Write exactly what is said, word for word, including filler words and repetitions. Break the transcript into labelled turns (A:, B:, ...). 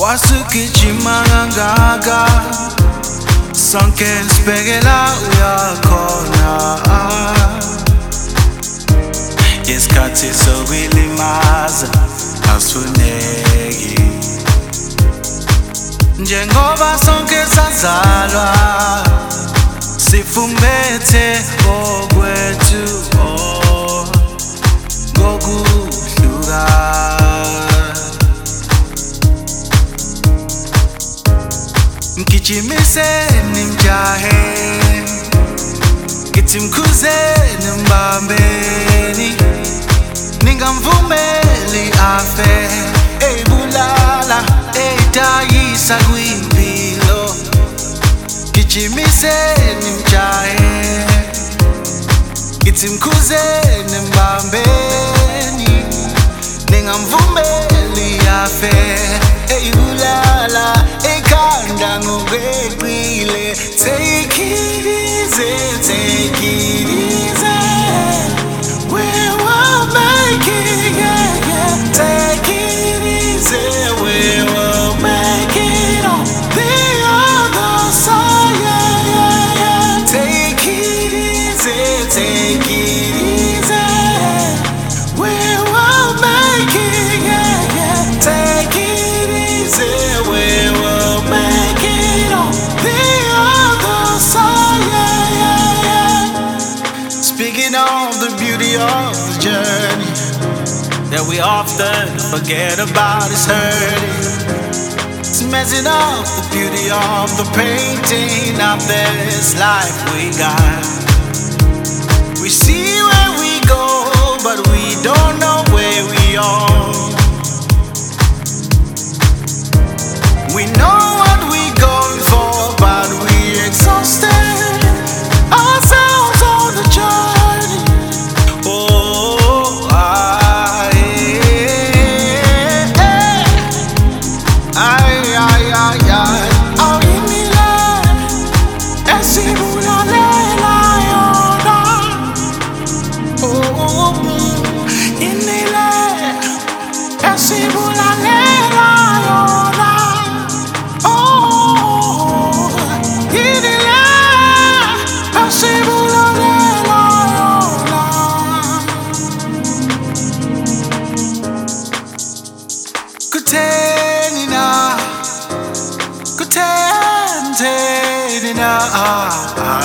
A: Wasukijimanganga sonke sibhekela uyakhona isikhathi sokwilimaza asifuneki njengoba sonke sazalwa sifumbethe okwethu oh ngokuhluka mgijimiseni mjahe ngithi mkhuzeni mbambeni ningamvumeli afe eyibulala eyidayisa kwimpilo gijimiseni mjahe ngithi mkhuzeni mbambeni ningamvumeli afe eyibulala ekhanda ngokweqile. Take it easy, take it easy, we will make it, yeah, yeah. Take it easy, we will make it on the other side, yeah, yeah, yeah. Take it easy, take it easy, we will make it, yeah, yeah. Take it easy, we will make it on the other side, yeah, yeah, yeah. Speaking of the beauty of the journey that we often forget about is hurting. It's messing up the beauty of the painting of this life we got. We see where we go, but we don't know where we are. We know what we're going for, but we're exhausted ourselves on the journey. Oh, I, I, I, I, I. Oh, in me life, esi bulalela yona. Oh, in me life, esi bulalela yona. Kutheni na, kutheni na